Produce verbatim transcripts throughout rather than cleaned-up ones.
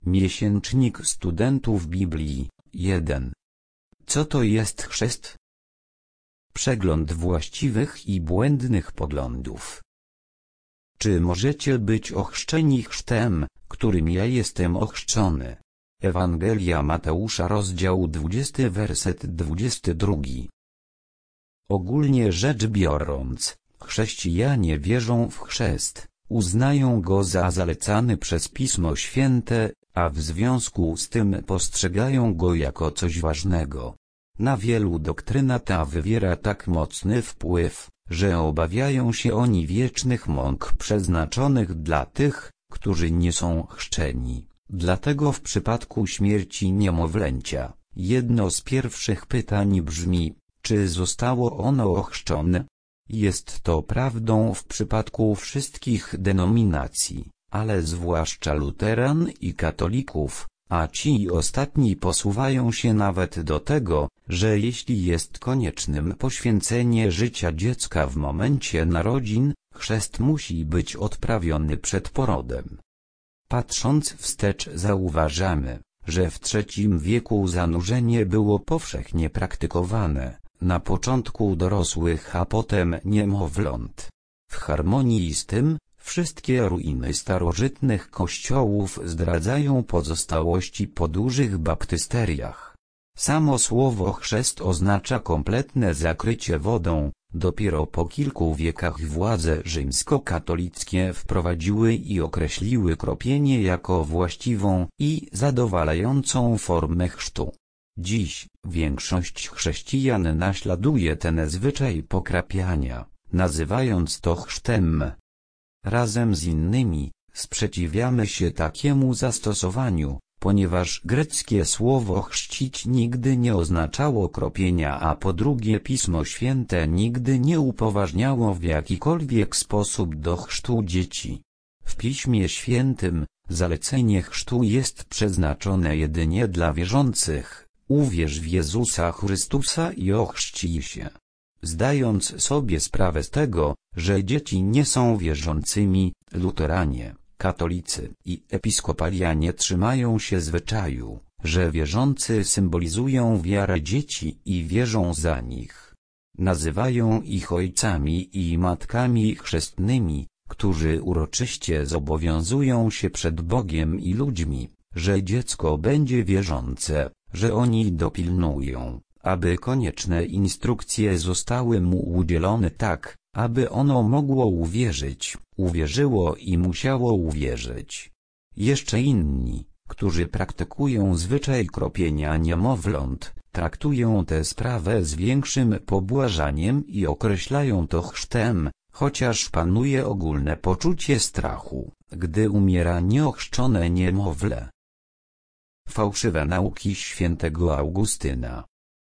Miesięcznik Studentów Biblii, jeden. Co to jest chrzest? Przegląd właściwych i błędnych poglądów. Czy możecie być ochrzczeni chrztem, którym ja jestem ochrzczony? Ewangelia Mateusza, rozdział dwudziesty, werset dwudziesty drugi. Ogólnie rzecz biorąc, chrześcijanie wierzą w chrzest, uznają go za zalecany przez Pismo Święte, a w związku z tym postrzegają go jako coś ważnego. Na wielu doktryna ta wywiera tak mocny wpływ, że obawiają się oni wiecznych mąk przeznaczonych dla tych, którzy nie są chrzczeni. Dlatego w przypadku śmierci niemowlęcia, jedno z pierwszych pytań brzmi, czy zostało ono ochrzczone? Jest to prawdą w przypadku wszystkich denominacji, ale zwłaszcza luteran i katolików, a ci ostatni posuwają się nawet do tego, że jeśli jest koniecznym poświęcenie życia dziecka w momencie narodzin, chrzest musi być odprawiony przed porodem. Patrząc wstecz zauważamy, że w trzecim wieku zanurzenie było powszechnie praktykowane, na początku dorosłych, a potem niemowląt. W harmonii z tym, wszystkie ruiny starożytnych kościołów zdradzają pozostałości po dużych baptysteriach. Samo słowo chrzest oznacza kompletne zakrycie wodą. Dopiero po kilku wiekach władze rzymskokatolickie wprowadziły i określiły kropienie jako właściwą i zadowalającą formę chrztu. Dziś większość chrześcijan naśladuje ten zwyczaj pokrapiania, nazywając to chrztem. Razem z innymi, sprzeciwiamy się takiemu zastosowaniu, ponieważ greckie słowo chrzcić nigdy nie oznaczało kropienia, a po drugie Pismo Święte nigdy nie upoważniało w jakikolwiek sposób do chrztu dzieci. W Piśmie Świętym, zalecenie chrztu jest przeznaczone jedynie dla wierzących: uwierz w Jezusa Chrystusa i ochrzcij się. Zdając sobie sprawę z tego, że dzieci nie są wierzącymi, luteranie, katolicy i episkopalianie trzymają się zwyczaju, że wierzący symbolizują wiarę dzieci i wierzą za nich. Nazywają ich ojcami i matkami chrzestnymi, którzy uroczyście zobowiązują się przed Bogiem i ludźmi, że dziecko będzie wierzące, że oni dopilnują, aby konieczne instrukcje zostały mu udzielone tak, aby ono mogło uwierzyć, uwierzyło i musiało uwierzyć. Jeszcze inni, którzy praktykują zwyczaj kropienia niemowląt, traktują tę sprawę z większym pobłażaniem i określają to chrztem, chociaż panuje ogólne poczucie strachu, gdy umiera nieochrzczone niemowlę. Fałszywe nauki świętego Augustyna.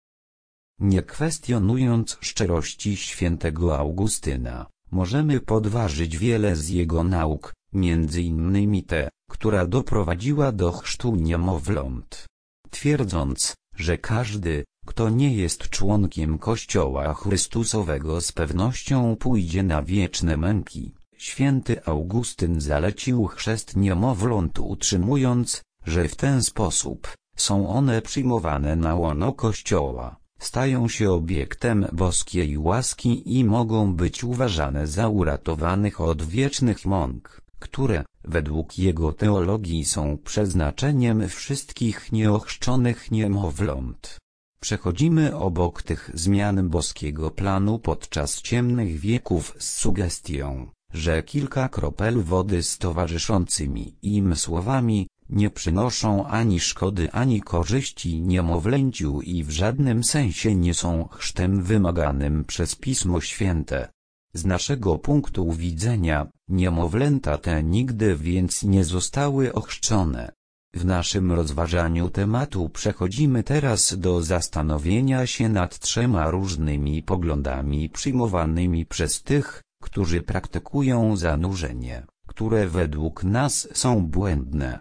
Nie kwestionując szczerości świętego Augustyna, możemy podważyć wiele z jego nauk, między innymi tę, która doprowadziła do chrztu niemowląt. Twierdząc, że każdy, kto nie jest członkiem Kościoła Chrystusowego, z pewnością pójdzie na wieczne męki, święty Augustyn zalecił chrzest niemowląt, utrzymując, że w ten sposób są one przyjmowane na łono Kościoła, stają się obiektem boskiej łaski i mogą być uważane za uratowanych od wiecznych mąk, które, według jego teologii, są przeznaczeniem wszystkich nieochrzczonych niemowląt. Przechodzimy obok tych zmian boskiego planu podczas ciemnych wieków z sugestią, że kilka kropel wody z towarzyszącymi im słowami nie przynoszą ani szkody, ani korzyści niemowlęciu i w żadnym sensie nie są chrztem wymaganym przez Pismo Święte. Z naszego punktu widzenia, niemowlęta te nigdy więc nie zostały ochrzczone. W naszym rozważaniu tematu przechodzimy teraz do zastanowienia się nad trzema różnymi poglądami przyjmowanymi przez tych, którzy praktykują zanurzenie, które według nas są błędne.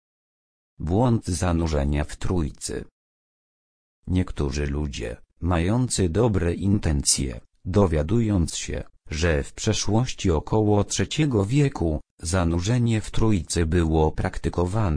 Błąd zanurzenia w Trójcy. Niektórzy ludzie, mający dobre intencje, dowiadując się, że w przeszłości około trzeciego wieku zanurzenie w Trójcy było praktykowane,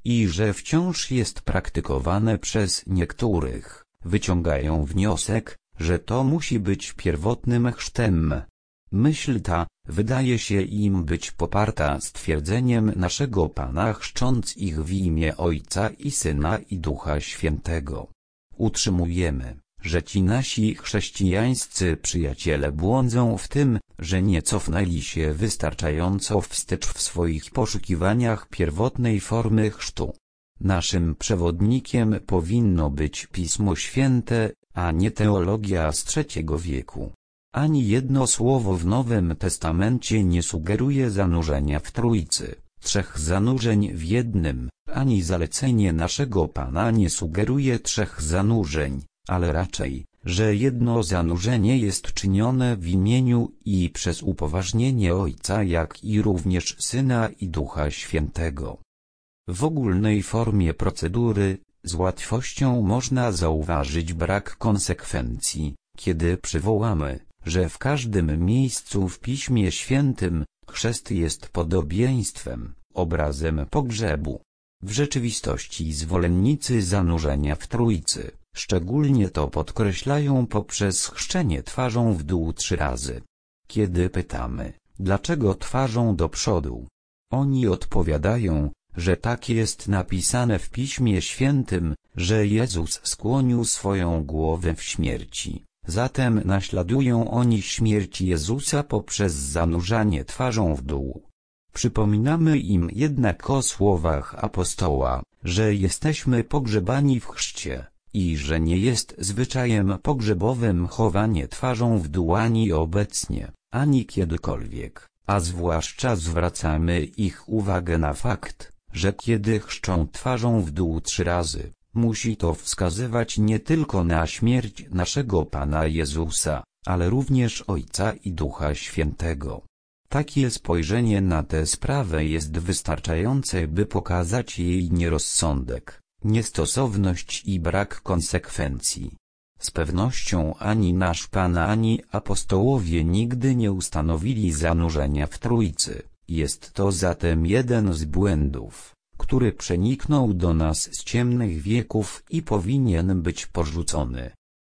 i że wciąż jest praktykowane przez niektórych, wyciągają wniosek, że to musi być pierwotnym chrztem. Myśl ta wydaje się im być poparta stwierdzeniem naszego Pana chrzcząc ich w imię Ojca i Syna i Ducha Świętego. Utrzymujemy, że ci nasi chrześcijańscy przyjaciele błądzą w tym, że nie cofnęli się wystarczająco wstecz w swoich poszukiwaniach pierwotnej formy chrztu. Naszym przewodnikiem powinno być Pismo Święte, a nie teologia z trzeciego wieku. Ani jedno słowo w Nowym Testamencie nie sugeruje zanurzenia w Trójcy, trzech zanurzeń w jednym, ani zalecenie naszego Pana nie sugeruje trzech zanurzeń, ale raczej, że jedno zanurzenie jest czynione w imieniu i przez upoważnienie Ojca, jak i również Syna i Ducha Świętego. W ogólnej formie procedury, z łatwością można zauważyć brak konsekwencji, kiedy przywołamy, że w każdym miejscu w Piśmie Świętym, chrzest jest podobieństwem, obrazem pogrzebu. W rzeczywistości zwolennicy zanurzenia w Trójcy, szczególnie to podkreślają poprzez chrzczenie twarzą w dół trzy razy. Kiedy pytamy, dlaczego twarzą do przodu, oni odpowiadają, że tak jest napisane w Piśmie Świętym, że Jezus skłonił swoją głowę w śmierci. Zatem naśladują oni śmierć Jezusa poprzez zanurzanie twarzą w dół. Przypominamy im jednak o słowach apostoła, że jesteśmy pogrzebani w chrzcie, i że nie jest zwyczajem pogrzebowym chowanie twarzą w dół ani obecnie, ani kiedykolwiek, a zwłaszcza zwracamy ich uwagę na fakt, że kiedy chrzczą twarzą w dół trzy razy, musi to wskazywać nie tylko na śmierć naszego Pana Jezusa, ale również Ojca i Ducha Świętego. Takie spojrzenie na tę sprawę jest wystarczające, by pokazać jej nierozsądek, niestosowność i brak konsekwencji. Z pewnością ani nasz Pan, ani apostołowie nigdy nie ustanowili zanurzenia w Trójcy. Jest to zatem jeden z błędów, który przeniknął do nas z ciemnych wieków i powinien być porzucony.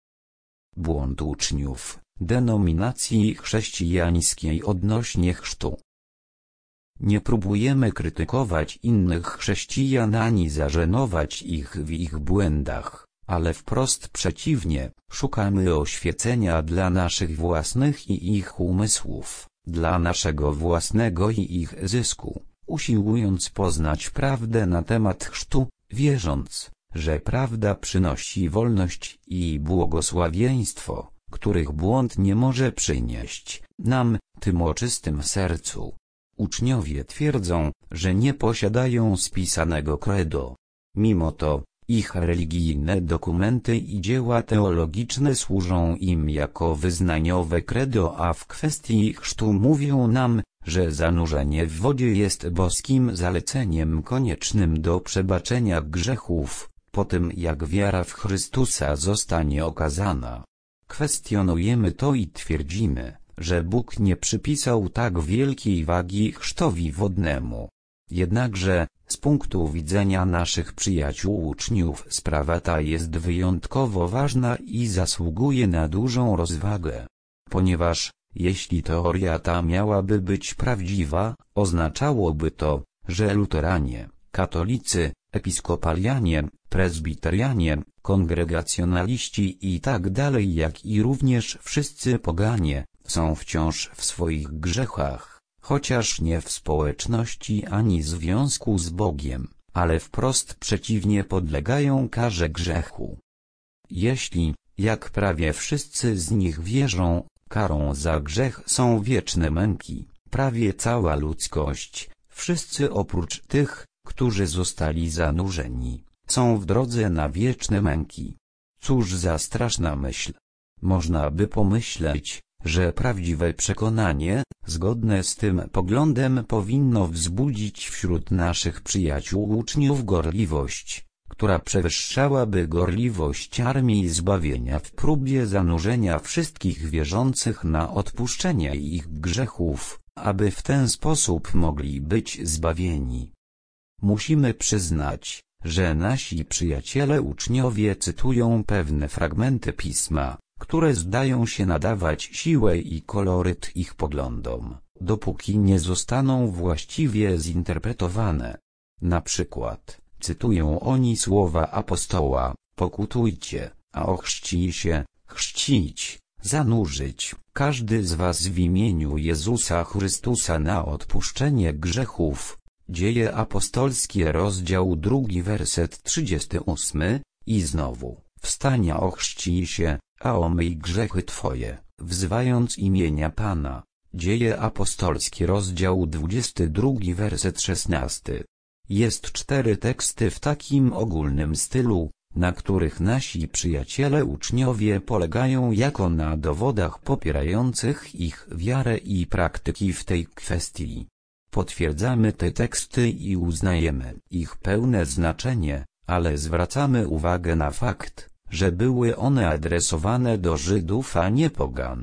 Błąd uczniów denominacji chrześcijańskiej odnośnie chrztu. Nie próbujemy krytykować innych chrześcijan ani zażenować ich w ich błędach, ale wprost przeciwnie, szukamy oświecenia dla naszych własnych i ich umysłów, dla naszego własnego i ich zysku, usiłując poznać prawdę na temat chrztu, wierząc, że prawda przynosi wolność i błogosławieństwo, których błąd nie może przynieść nam, tym o czystym sercu. Uczniowie twierdzą, że nie posiadają spisanego credo. Mimo to, ich religijne dokumenty i dzieła teologiczne służą im jako wyznaniowe credo, a w kwestii chrztu mówią nam, że zanurzenie w wodzie jest boskim zaleceniem koniecznym do przebaczenia grzechów, po tym jak wiara w Chrystusa zostanie okazana. Kwestionujemy to i twierdzimy, że Bóg nie przypisał tak wielkiej wagi chrztowi wodnemu. Jednakże, z punktu widzenia naszych przyjaciół uczniów sprawa ta jest wyjątkowo ważna i zasługuje na dużą rozwagę. Ponieważ, jeśli teoria ta miałaby być prawdziwa, oznaczałoby to, że luteranie, katolicy, episkopalianie, prezbiterianie, kongregacjonaliści i tak dalej, jak i również wszyscy poganie, są wciąż w swoich grzechach, chociaż nie w społeczności ani związku z Bogiem, ale wprost przeciwnie, podlegają karze grzechu. Jeśli, jak prawie wszyscy z nich wierzą, karą za grzech są wieczne męki, prawie cała ludzkość, wszyscy oprócz tych, którzy zostali zanurzeni, są w drodze na wieczne męki. Cóż za straszna myśl! Można by pomyśleć, że prawdziwe przekonanie, zgodne z tym poglądem, powinno wzbudzić wśród naszych przyjaciół uczniów gorliwość, która przewyższałaby gorliwość Armii Zbawienia w próbie zanurzenia wszystkich wierzących na odpuszczenie ich grzechów, aby w ten sposób mogli być zbawieni. Musimy przyznać, że nasi przyjaciele uczniowie cytują pewne fragmenty pisma, które zdają się nadawać siłę i koloryt ich poglądom, dopóki nie zostaną właściwie zinterpretowane. Na przykład, cytują oni słowa apostoła: pokutujcie, a ochrzcij się, chrzcić, zanurzyć, każdy z was w imieniu Jezusa Chrystusa na odpuszczenie grzechów. Dzieje apostolskie rozdział drugi werset trzydziesty ósmy, i znowu, wstań, ochrzcij się, a omyj grzechy twoje, wzywając imienia Pana. Dzieje apostolskie rozdział dwudziesty drugi werset szesnasty. Jest cztery teksty w takim ogólnym stylu, na których nasi przyjaciele uczniowie polegają jako na dowodach popierających ich wiarę i praktyki w tej kwestii. Potwierdzamy te teksty i uznajemy ich pełne znaczenie, ale zwracamy uwagę na fakt, że były one adresowane do Żydów, a nie pogan.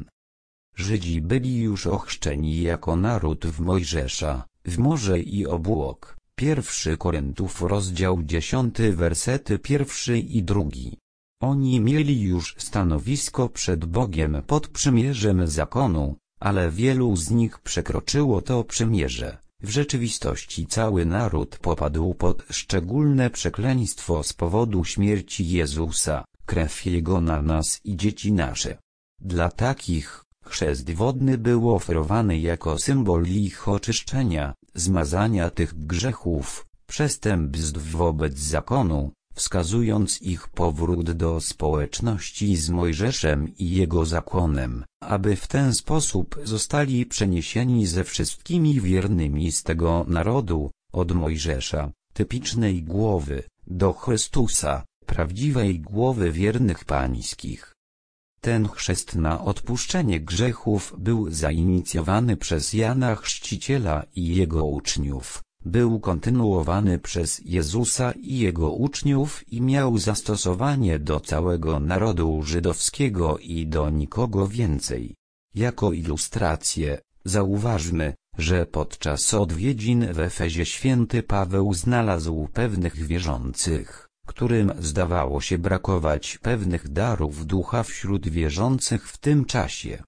Żydzi byli już ochrzczeni jako naród w Mojżesza, w morze i obłok. Pierwszy Koryntiów rozdział dziesiąty wersety pierwszy i drugi. Oni mieli już stanowisko przed Bogiem pod przymierzem zakonu, ale wielu z nich przekroczyło to przymierze. W rzeczywistości cały naród popadł pod szczególne przekleństwo z powodu śmierci Jezusa, krew Jego na nas i dzieci nasze. Dla takich, chrzest wodny był oferowany jako symbol ich oczyszczenia, zmazania tych grzechów, przestępstw wobec zakonu, wskazując ich powrót do społeczności z Mojżeszem i jego zakonem, aby w ten sposób zostali przeniesieni ze wszystkimi wiernymi z tego narodu, od Mojżesza, typicznej głowy, do Chrystusa, prawdziwej głowy wiernych pańskich. Ten chrzest na odpuszczenie grzechów był zainicjowany przez Jana Chrzciciela i jego uczniów, był kontynuowany przez Jezusa i jego uczniów i miał zastosowanie do całego narodu żydowskiego i do nikogo więcej. Jako ilustrację, zauważmy, że podczas odwiedzin w Efezie święty Paweł znalazł pewnych wierzących, którym zdawało się brakować pewnych darów ducha wśród wierzących w tym czasie.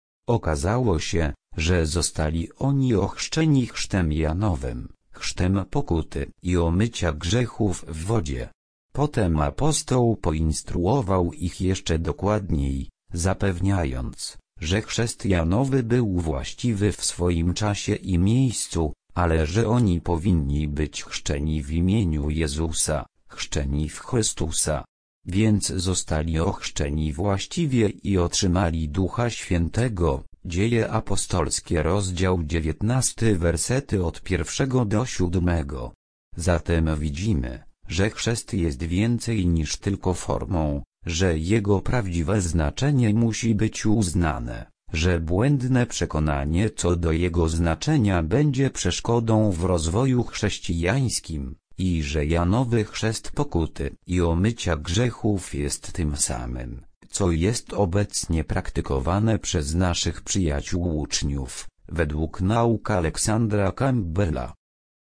Okazało się, że zostali oni ochrzczeni chrztem Janowym, chrztem pokuty i omycia grzechów w wodzie. Potem apostoł poinstruował ich jeszcze dokładniej, zapewniając, że chrzest Janowy był właściwy w swoim czasie i miejscu, ale że oni powinni być chrzczeni w imieniu Jezusa, chrzczeni w Chrystusa. Więc zostali ochrzczeni właściwie i otrzymali Ducha Świętego. Dzieje apostolskie rozdział dziewiętnasty wersety od pierwszego do siódmego. Zatem widzimy, że chrzest jest więcej niż tylko formą, że jego prawdziwe znaczenie musi być uznane, że błędne przekonanie co do jego znaczenia będzie przeszkodą w rozwoju chrześcijańskim, i że Janowy chrzest pokuty i omycia grzechów jest tym samym, co jest obecnie praktykowane przez naszych przyjaciół uczniów, według nauk Aleksandra Campbella.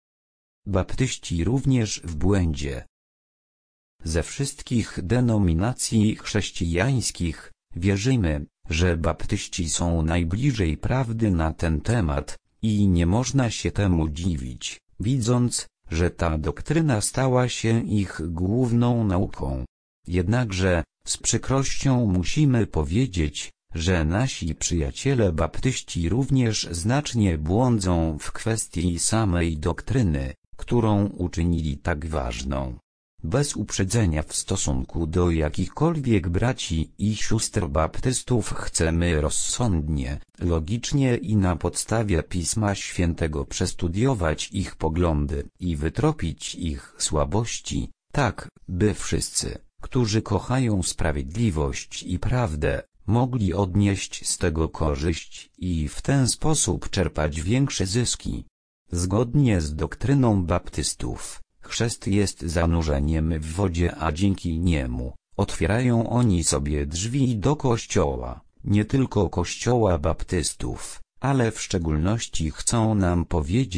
Baptyści również w błędzie. Ze wszystkich denominacji chrześcijańskich, wierzymy, że baptyści są najbliżej prawdy na ten temat, i nie można się temu dziwić, widząc, że ta doktryna stała się ich główną nauką. Jednakże, z przykrością musimy powiedzieć, że nasi przyjaciele baptyści również znacznie błądzą w kwestii samej doktryny, którą uczynili tak ważną. Bez uprzedzenia w stosunku do jakichkolwiek braci i sióstr baptystów chcemy rozsądnie, logicznie i na podstawie Pisma Świętego przestudiować ich poglądy i wytropić ich słabości, tak, by wszyscy, którzy kochają sprawiedliwość i prawdę, mogli odnieść z tego korzyść i w ten sposób czerpać większe zyski. Zgodnie z doktryną baptystów, chrzest jest zanurzeniem w wodzie, a dzięki niemu otwierają oni sobie drzwi do Kościoła, nie tylko Kościoła baptystów, ale w szczególności chcą nam powiedzieć,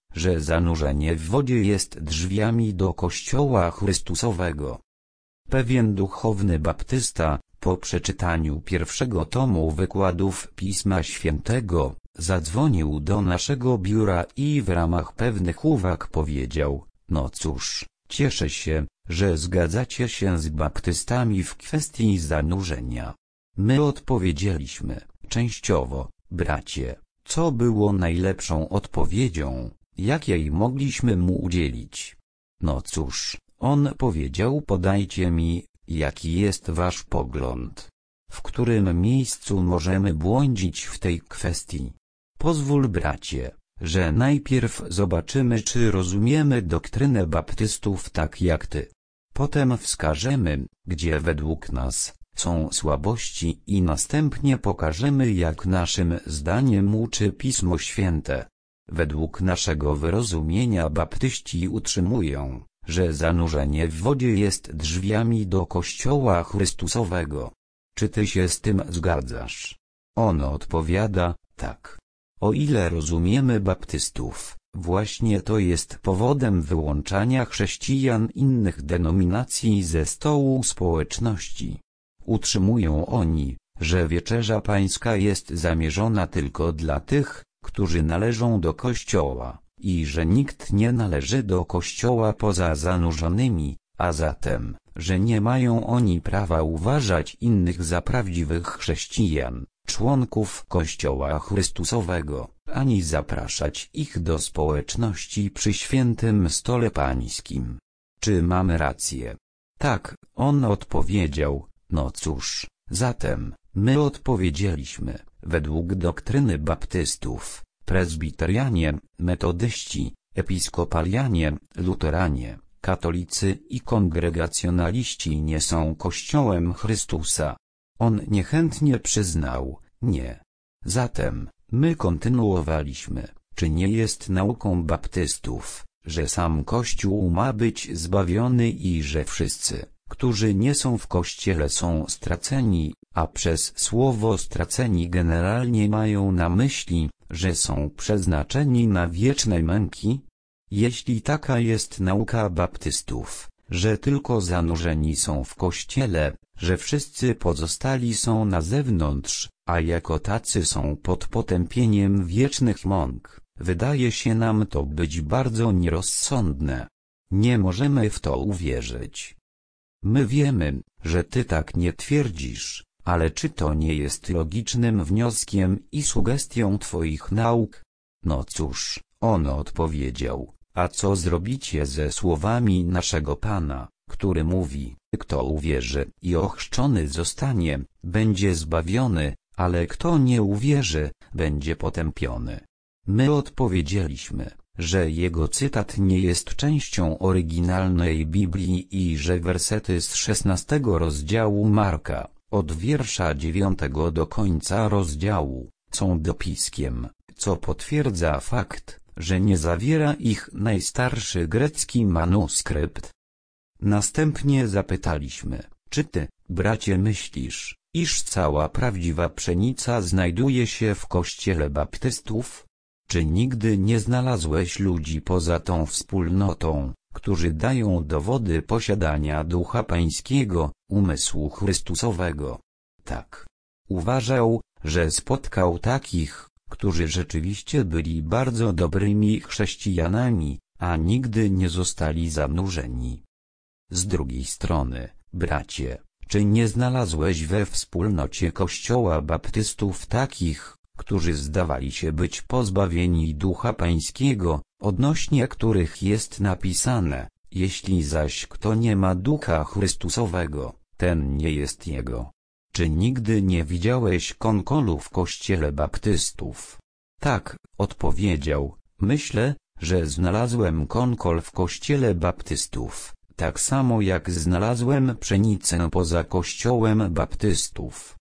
że zanurzenie w wodzie jest drzwiami do Kościoła Chrystusowego. Pewien duchowny baptysta, po przeczytaniu pierwszego tomu wykładów Pisma Świętego, zadzwonił do naszego biura i w ramach pewnych uwag powiedział: no cóż, cieszę się, że zgadzacie się z baptystami w kwestii zanurzenia. My odpowiedzieliśmy: częściowo, bracie. Co było najlepszą odpowiedzią, jakiej mogliśmy mu udzielić? No cóż, on powiedział: podajcie mi, jaki jest wasz pogląd. W którym miejscu możemy błądzić w tej kwestii? Pozwól, bracie, że najpierw zobaczymy, czy rozumiemy doktrynę baptystów tak jak ty. Potem wskażemy, gdzie według nas są słabości i następnie pokażemy, jak naszym zdaniem uczy Pismo Święte. Według naszego wyrozumienia baptyści utrzymują, że zanurzenie w wodzie jest drzwiami do Kościoła Chrystusowego. Czy ty się z tym zgadzasz? On odpowiada: tak. O ile rozumiemy baptystów, właśnie to jest powodem wyłączania chrześcijan innych denominacji ze stołu społeczności. Utrzymują oni, że wieczerza pańska jest zamierzona tylko dla tych, którzy należą do Kościoła, i że nikt nie należy do Kościoła poza zanurzonymi, a zatem, że nie mają oni prawa uważać innych za prawdziwych chrześcijan, członków Kościoła Chrystusowego, ani zapraszać ich do społeczności przy świętym stole pańskim. Czy mamy rację? Tak, on odpowiedział. No cóż, zatem, my odpowiedzieliśmy: według doktryny baptystów, prezbiterianie, metodyści, episkopalianie, luteranie, katolicy i kongregacjonaliści nie są Kościołem Chrystusa. On niechętnie przyznał: nie. Zatem, my kontynuowaliśmy: czy nie jest nauką baptystów, że sam Kościół ma być zbawiony i że wszyscy, którzy nie są w Kościele, są straceni, a przez słowo straceni generalnie mają na myśli, że są przeznaczeni na wieczne męki? Jeśli taka jest nauka baptystów, że tylko zanurzeni są w Kościele, że wszyscy pozostali są na zewnątrz, a jako tacy są pod potępieniem wiecznych mąk, wydaje się nam to być bardzo nierozsądne. Nie możemy w to uwierzyć. My wiemy, że ty tak nie twierdzisz, ale czy to nie jest logicznym wnioskiem i sugestią twoich nauk? No cóż, on odpowiedział: a co zrobicie ze słowami naszego Pana, który mówi: kto uwierzy i ochrzczony zostanie, będzie zbawiony, ale kto nie uwierzy, będzie potępiony. My odpowiedzieliśmy, że jego cytat nie jest częścią oryginalnej Biblii i że wersety z szesnastego rozdziału Marka, od wiersza dziewiątego do końca rozdziału, są dopiskiem, co potwierdza fakt, że nie zawiera ich najstarszy grecki manuskrypt. Następnie zapytaliśmy: czy ty, bracie, myślisz, iż cała prawdziwa pszenica znajduje się w Kościele baptystów? Czy nigdy nie znalazłeś ludzi poza tą wspólnotą, którzy dają dowody posiadania Ducha Pańskiego, umysłu Chrystusowego? Tak. Uważał, że spotkał takich, którzy rzeczywiście byli bardzo dobrymi chrześcijanami, a nigdy nie zostali zanurzeni. Z drugiej strony, bracie, czy nie znalazłeś we wspólnocie Kościoła baptystów takich, którzy zdawali się być pozbawieni Ducha Pańskiego, odnośnie których jest napisane: jeśli zaś kto nie ma Ducha Chrystusowego, ten nie jest Jego. Czy nigdy nie widziałeś konkolu w Kościele baptystów? Tak, odpowiedział, myślę, że znalazłem konkol w Kościele baptystów, tak samo jak znalazłem pszenicę poza Kościołem baptystów.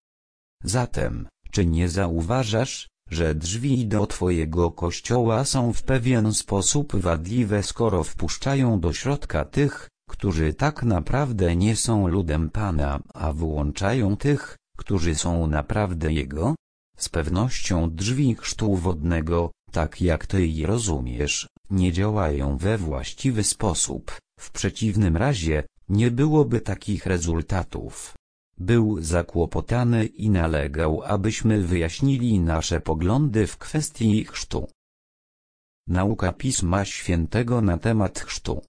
Zatem, czy nie zauważasz, że drzwi do twojego kościoła są w pewien sposób wadliwe, skoro wpuszczają do środka tych, którzy tak naprawdę nie są ludem Pana, a wyłączają tych, którzy są naprawdę Jego? Z pewnością drzwi chrztu wodnego, tak jak ty je rozumiesz, nie działają we właściwy sposób, w przeciwnym razie nie byłoby takich rezultatów. Był zakłopotany i nalegał, abyśmy wyjaśnili nasze poglądy w kwestii chrztu. Nauka Pisma Świętego na temat chrztu.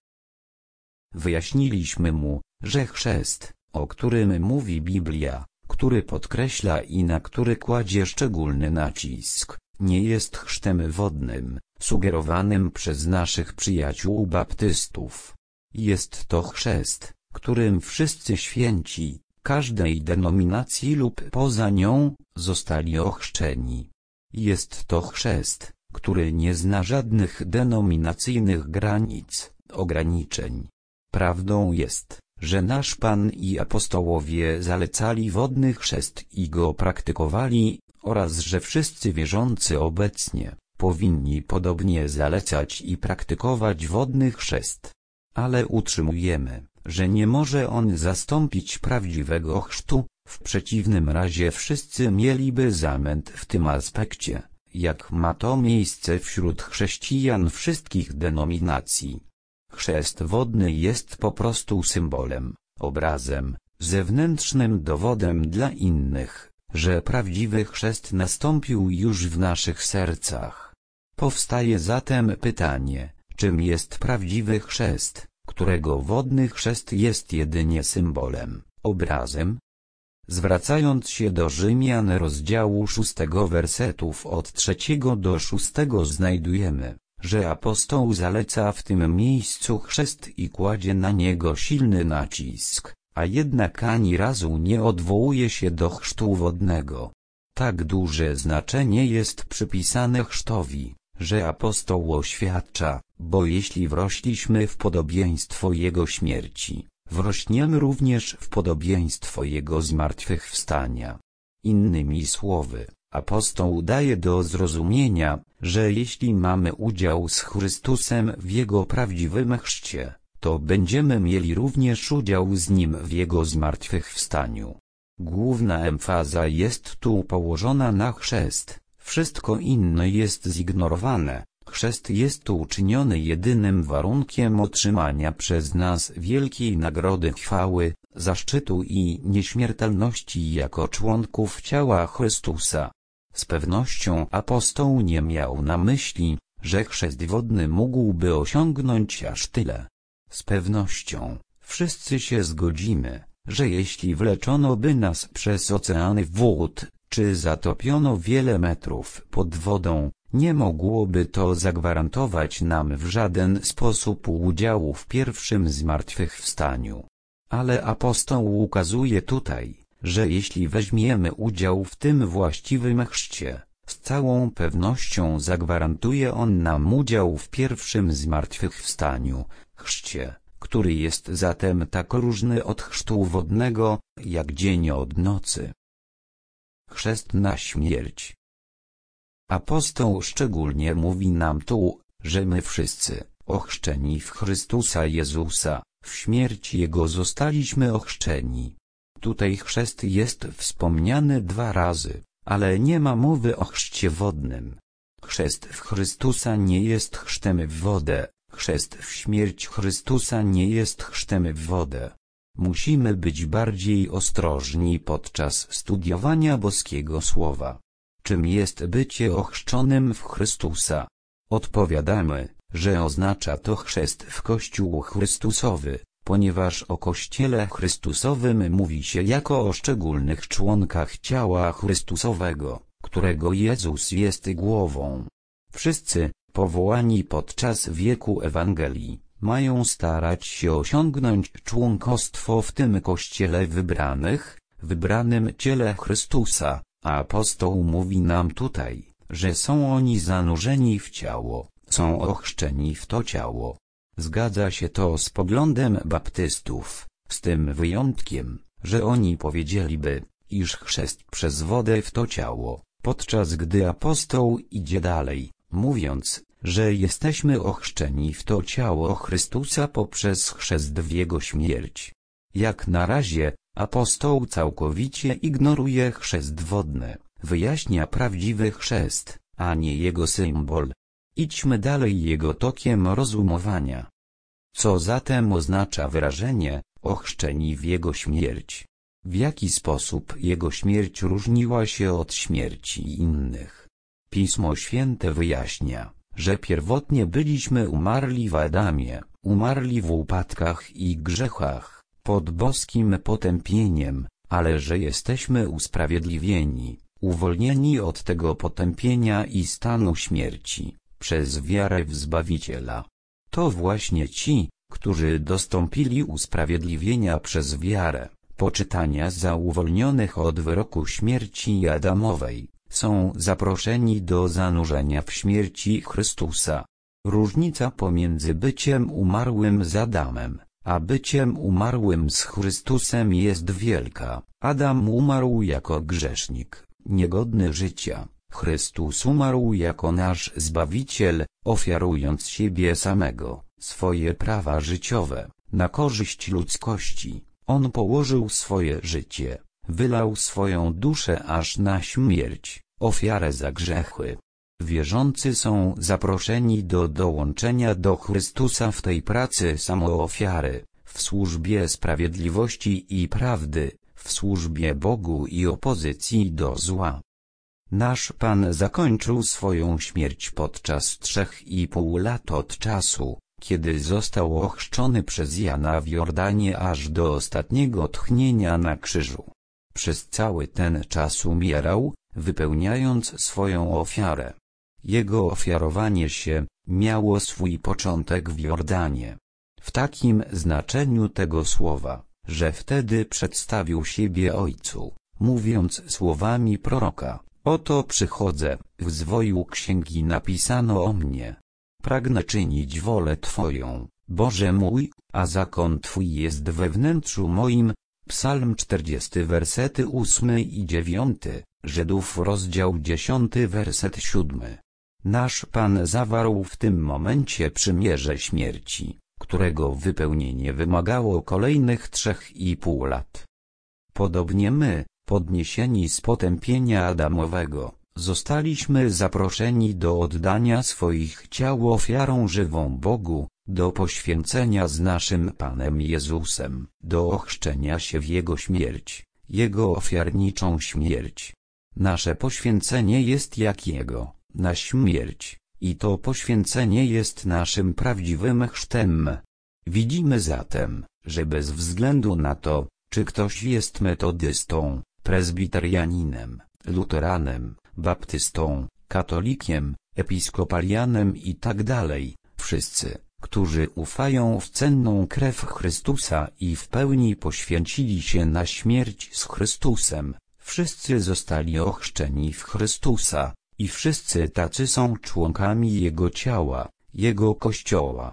Wyjaśniliśmy mu, że chrzest, o którym mówi Biblia, który podkreśla i na który kładzie szczególny nacisk, nie jest chrztem wodnym, sugerowanym przez naszych przyjaciół baptystów. Jest to chrzest, którym wszyscy święci, każdej denominacji lub poza nią, zostali ochrzczeni. Jest to chrzest, który nie zna żadnych denominacyjnych granic, ograniczeń. Prawdą jest, że nasz Pan i apostołowie zalecali wodny chrzest i go praktykowali, oraz że wszyscy wierzący obecnie powinni podobnie zalecać i praktykować wodny chrzest. Ale utrzymujemy, że nie może on zastąpić prawdziwego chrztu, w przeciwnym razie wszyscy mieliby zamęt w tym aspekcie, jak ma to miejsce wśród chrześcijan wszystkich denominacji. Chrzest wodny jest po prostu symbolem, obrazem, zewnętrznym dowodem dla innych, że prawdziwy chrzest nastąpił już w naszych sercach. Powstaje zatem pytanie, czym jest prawdziwy chrzest, którego wodny chrzest jest jedynie symbolem, obrazem? Zwracając się do Rzymian rozdziału szóstego wersetów od trzeciego do szóstego znajdujemy, że apostoł zaleca w tym miejscu chrzest i kładzie na niego silny nacisk, a jednak ani razu nie odwołuje się do chrztu wodnego. Tak duże znaczenie jest przypisane chrztowi, że apostoł oświadcza, bo jeśli wrośliśmy w podobieństwo Jego śmierci, wrośniemy również w podobieństwo Jego zmartwychwstania. Innymi słowy, apostoł daje do zrozumienia, że jeśli mamy udział z Chrystusem w Jego prawdziwym chrzcie, to będziemy mieli również udział z Nim w Jego zmartwychwstaniu. Główna emfaza jest tu położona na chrzest, wszystko inne jest zignorowane. Chrzest jest tu uczyniony jedynym warunkiem otrzymania przez nas wielkiej nagrody chwały, zaszczytu i nieśmiertelności jako członków ciała Chrystusa. Z pewnością apostoł nie miał na myśli, że chrzest wodny mógłby osiągnąć aż tyle. Z pewnością wszyscy się zgodzimy, że jeśli wleczono by nas przez oceany wód, czy zatopiono wiele metrów pod wodą, nie mogłoby to zagwarantować nam w żaden sposób udziału w pierwszym zmartwychwstaniu. Ale apostoł ukazuje tutaj, że jeśli weźmiemy udział w tym właściwym chrzcie, z całą pewnością zagwarantuje on nam udział w pierwszym zmartwychwstaniu, chrzcie, który jest zatem tak różny od chrztu wodnego, jak dzień od nocy. Chrzest na śmierć. Apostoł szczególnie mówi nam tu, że my wszyscy, ochrzczeni w Chrystusa Jezusa, w śmierć Jego zostaliśmy ochrzczeni. Tutaj chrzest jest wspomniany dwa razy, ale nie ma mowy o chrzcie wodnym. Chrzest w Chrystusa nie jest chrztem w wodę, chrzest w śmierć Chrystusa nie jest chrztem w wodę. Musimy być bardziej ostrożni podczas studiowania boskiego słowa. Czym jest bycie ochrzczonym w Chrystusa? Odpowiadamy, że oznacza to chrzest w Kościół Chrystusowy, ponieważ o Kościele Chrystusowym mówi się jako o szczególnych członkach ciała Chrystusowego, którego Jezus jest głową. Wszyscy, powołani podczas wieku Ewangelii, mają starać się osiągnąć członkostwo w tym Kościele wybranych, wybranym ciele Chrystusa, a apostoł mówi nam tutaj, że są oni zanurzeni w ciało, są ochrzczeni w to ciało. Zgadza się to z poglądem baptystów, z tym wyjątkiem, że oni powiedzieliby, iż chrzest przez wodę w to ciało, podczas gdy apostoł idzie dalej, mówiąc, że jesteśmy ochrzczeni w to ciało Chrystusa poprzez chrzest w Jego śmierć. Jak na razie, apostoł całkowicie ignoruje chrzest wodny, wyjaśnia prawdziwy chrzest, a nie jego symbol. Idźmy dalej jego tokiem rozumowania. Co zatem oznacza wyrażenie ochrzczeni w jego śmierć? W jaki sposób jego śmierć różniła się od śmierci innych? Pismo Święte wyjaśnia, że pierwotnie byliśmy umarli w Adamie, umarli w upadkach i grzechach, pod boskim potępieniem, ale że jesteśmy usprawiedliwieni, uwolnieni od tego potępienia i stanu śmierci, przez wiarę w Zbawiciela. To właśnie ci, którzy dostąpili usprawiedliwienia przez wiarę, poczytania za uwolnionych od wyroku śmierci Adamowej, są zaproszeni do zanurzenia w śmierci Chrystusa. Różnica pomiędzy byciem umarłym z Adamem, a byciem umarłym z Chrystusem jest wielka. Adam umarł jako grzesznik, niegodny życia. Chrystus umarł jako nasz Zbawiciel, ofiarując siebie samego, swoje prawa życiowe, na korzyść ludzkości. On położył swoje życie, wylał swoją duszę aż na śmierć, ofiarę za grzechy. Wierzący są zaproszeni do dołączenia do Chrystusa w tej pracy samoofiary, w służbie sprawiedliwości i prawdy, w służbie Bogu i opozycji do zła. Nasz Pan zakończył swoją śmierć podczas trzech i pół lat od czasu, kiedy został ochrzczony przez Jana w Jordanie aż do ostatniego tchnienia na krzyżu. Przez cały ten czas umierał, wypełniając swoją ofiarę. Jego ofiarowanie się miało swój początek w Jordanie. W takim znaczeniu tego słowa, że wtedy przedstawił siebie Ojcu, mówiąc słowami proroka: oto przychodzę, w zwoju księgi napisano o mnie. Pragnę czynić wolę Twoją, Boże mój, a zakon Twój jest we wnętrzu moim. Psalm czterdziesty wersety ósmy i dziewiąty, Żydów rozdział dziesiąty werset siódmy. Nasz Pan zawarł w tym momencie przymierze śmierci, którego wypełnienie wymagało kolejnych trzech i pół lat. Podobnie my, podniesieni z potępienia Adamowego, zostaliśmy zaproszeni do oddania swoich ciał ofiarą żywą Bogu, do poświęcenia z naszym Panem Jezusem, do ochrzczenia się w Jego śmierć, Jego ofiarniczą śmierć. Nasze poświęcenie jest jak Jego, na śmierć, i to poświęcenie jest naszym prawdziwym chrztem. Widzimy zatem, że bez względu na to, czy ktoś jest metodystą, prezbiterianinem, luteranem, baptystą, katolikiem, episkopalianem i tak dalej, wszyscy, którzy ufają w cenną krew Chrystusa i w pełni poświęcili się na śmierć z Chrystusem, wszyscy zostali ochrzczeni w Chrystusa, i wszyscy tacy są członkami Jego ciała, Jego Kościoła.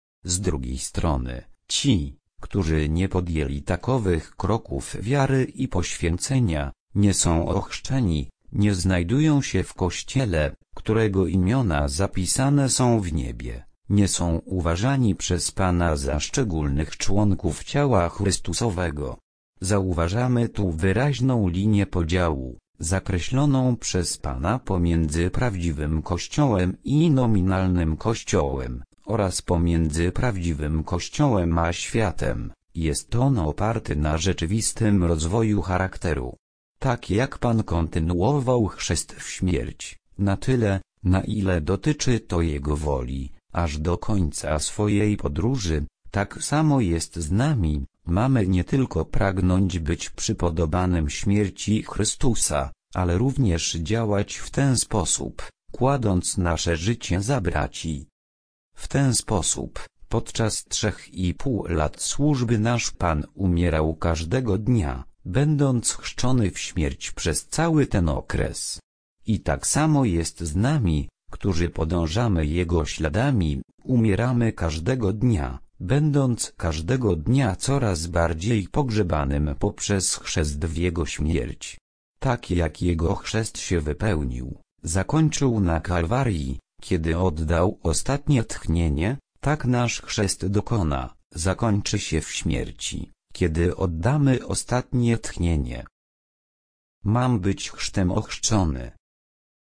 Z drugiej strony, ci, którzy nie podjęli takowych kroków wiary i poświęcenia, nie są ochrzczeni, nie znajdują się w Kościele, którego imiona zapisane są w niebie, nie są uważani przez Pana za szczególnych członków ciała Chrystusowego. Zauważamy tu wyraźną linię podziału, zakreśloną przez Pana pomiędzy prawdziwym Kościołem i nominalnym Kościołem, oraz pomiędzy prawdziwym Kościołem a światem. Jest on oparty na rzeczywistym rozwoju charakteru. Tak jak Pan kontynuował chrzest w śmierć, na tyle, na ile dotyczy to Jego woli, aż do końca swojej podróży, tak samo jest z nami. Mamy nie tylko pragnąć być przypodobanym śmierci Chrystusa, ale również działać w ten sposób, kładąc nasze życie za braci. W ten sposób, podczas trzech i pół lat służby nasz Pan umierał każdego dnia, będąc chrzczony w śmierć przez cały ten okres. I tak samo jest z nami, którzy podążamy Jego śladami, umieramy każdego dnia, będąc każdego dnia coraz bardziej pogrzebanym poprzez chrzest w Jego śmierć. Tak jak Jego chrzest się wypełnił, zakończył na Kalwarii, kiedy oddał ostatnie tchnienie, tak nasz chrzest dokona, zakończy się w śmierci, kiedy oddamy ostatnie tchnienie. Mam być chrztem ochrzczony.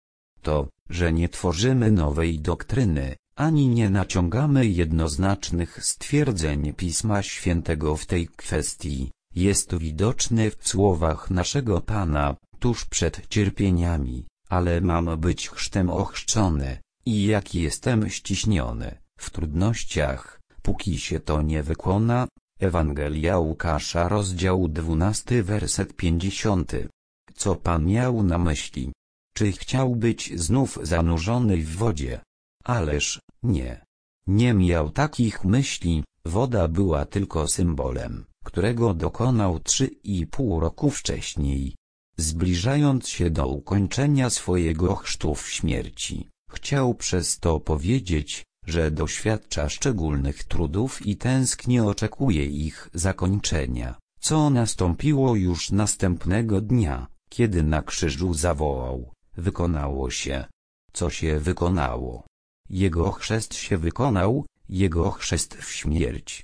to, że nie tworzymy nowej doktryny, ani nie naciągamy jednoznacznych stwierdzeń Pisma Świętego w tej kwestii, jest widoczny w słowach naszego Pana, tuż przed cierpieniami, ale mam być chrztem ochrzczony, i jak jestem ściśniony, w trudnościach, póki się to nie wykona. Ewangelia Łukasza rozdział dwunasty werset pięćdziesiąty. Co Pan miał na myśli? Czy chciał być znów zanurzony w wodzie? Ależ, nie. Nie miał takich myśli, woda była tylko symbolem, którego dokonał trzy i pół roku wcześniej. Zbliżając się do ukończenia swojego chrztu w śmierci, chciał przez to powiedzieć, że doświadcza szczególnych trudów i tęsknie oczekuje ich zakończenia, co nastąpiło już następnego dnia, kiedy na krzyżu zawołał: wykonało się. Co się wykonało? Jego chrzest się wykonał, jego chrzest w śmierć.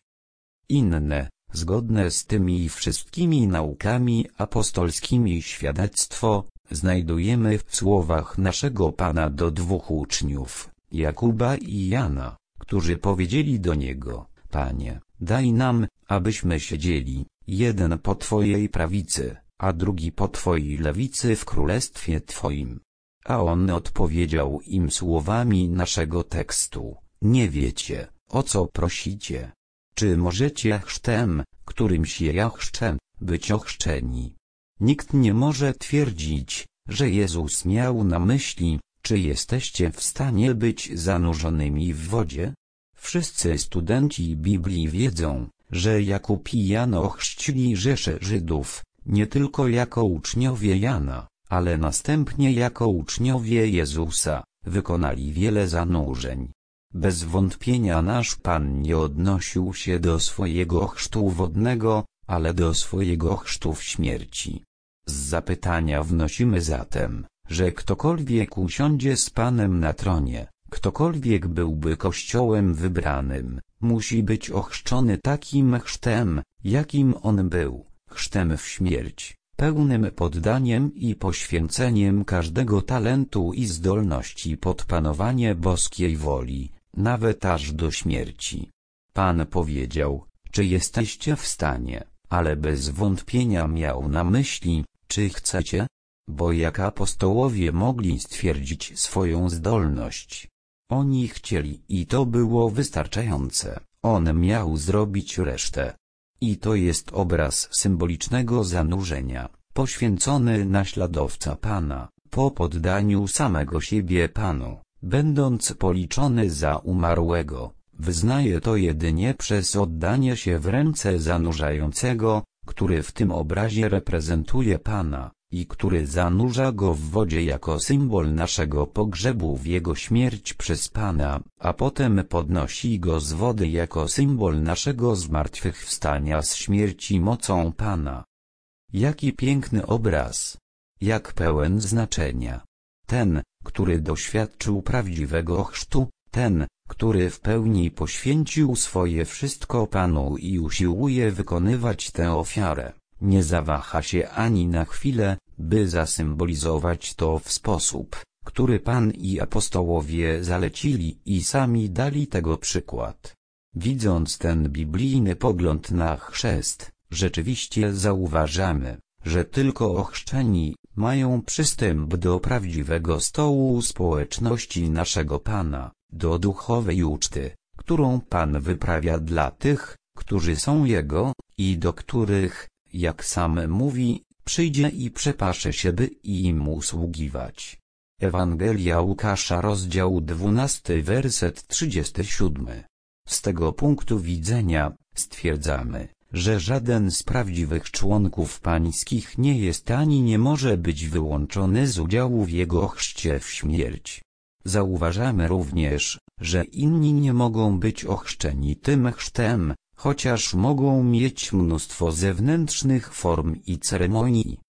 Inne, zgodne z tymi wszystkimi naukami apostolskimi świadectwo, znajdujemy w słowach naszego Pana do dwóch uczniów, Jakuba i Jana, którzy powiedzieli do Niego: Panie, daj nam, abyśmy siedzieli, jeden po Twojej prawicy, a drugi po Twojej lewicy w królestwie Twoim. A On odpowiedział im słowami naszego tekstu: nie wiecie, o co prosicie. Czy możecie chrztem, którym się ja chrzczę, być ochrzczeni? Nikt nie może twierdzić, że Jezus miał na myśli, czy jesteście w stanie być zanurzonymi w wodzie? Wszyscy studenci Biblii wiedzą, że Jakub i Jan ochrzcili rzeszę Żydów, nie tylko jako uczniowie Jana, ale następnie jako uczniowie Jezusa, wykonali wiele zanurzeń. Bez wątpienia nasz Pan nie odnosił się do swojego chrztu wodnego, ale do swojego chrztu w śmierci. Z zapytania wnosimy zatem, że ktokolwiek usiądzie z Panem na tronie, ktokolwiek byłby Kościołem wybranym, musi być ochrzczony takim chrztem, jakim On był, chrztem w śmierć, pełnym poddaniem i poświęceniem każdego talentu i zdolności pod panowanie boskiej woli, nawet aż do śmierci. Pan powiedział: czy jesteście w stanie, ale bez wątpienia miał na myśli: czy chcecie? Bo jak apostołowie mogli stwierdzić swoją zdolność? Oni chcieli i to było wystarczające, On miał zrobić resztę. I to jest obraz symbolicznego zanurzenia, poświęcony naśladowca Pana, po poddaniu samego siebie Panu, będąc policzony za umarłego, wyznaje to jedynie przez oddanie się w ręce zanurzającego, który w tym obrazie reprezentuje Pana, i który zanurza go w wodzie jako symbol naszego pogrzebu w Jego śmierć przez Pana, a potem podnosi go z wody jako symbol naszego zmartwychwstania z śmierci mocą Pana. Jaki piękny obraz! Jak pełen znaczenia! Ten, który doświadczył prawdziwego chrztu, ten, który w pełni poświęcił swoje wszystko Panu i usiłuje wykonywać tę ofiarę, nie zawaha się ani na chwilę, by zasymbolizować to w sposób, który Pan i apostołowie zalecili i sami dali tego przykład. Widząc ten biblijny pogląd na chrzest, rzeczywiście zauważamy, że tylko ochrzczeni mają przystęp do prawdziwego stołu społeczności naszego Pana, do duchowej uczty, którą Pan wyprawia dla tych, którzy są Jego, i do których, jak sam mówi, przyjdzie i przepasze się, by im usługiwać. Ewangelia Łukasza rozdział dwunasty werset trzydziesty siódmy. Z tego punktu widzenia, stwierdzamy, że żaden z prawdziwych członków pańskich nie jest ani nie może być wyłączony z udziału w Jego chrzcie w śmierć. Zauważamy również, że inni nie mogą być ochrzczeni tym chrztem, chociaż mogą mieć mnóstwo zewnętrznych form i ceremonii.